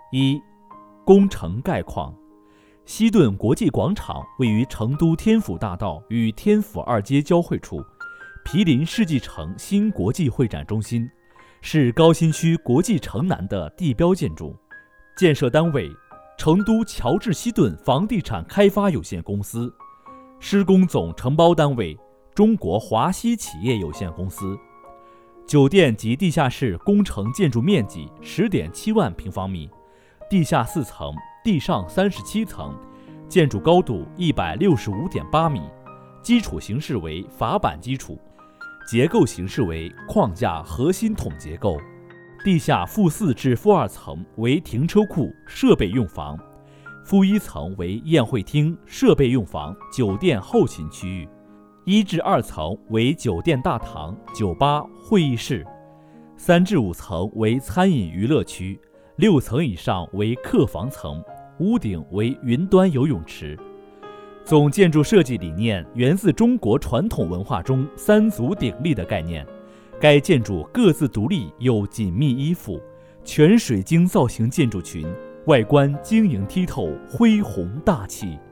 一、工程概况。西顿国际广场位于成都天府大道与天府二街交汇处，毗邻世纪城新国际会展中心，是高新区国际城南的地标建筑。建设单位：成都乔治希顿房地产开发有限公司。施工总承包单位：中国华西企业有限公司。酒店及地下室工程建筑面积 10.7 万平方米，地下4层，地上37层，建筑高度 165.8 米，基础形式为法板基础，结构形式为框架核心筒结构。地下负4至负2层为停车库、设备用房，负1层为宴会厅、设备用房、酒店后勤区域，1至2层为酒店大堂、酒吧、会议室，3至5层为餐饮娱乐区，6层以上为客房层，屋顶为云端游泳池。总建筑设计理念源自中国传统文化中3足鼎立的概念，该建筑各自独立又紧密依附，全水晶造型建筑群，外观晶莹剔透，恢宏大气。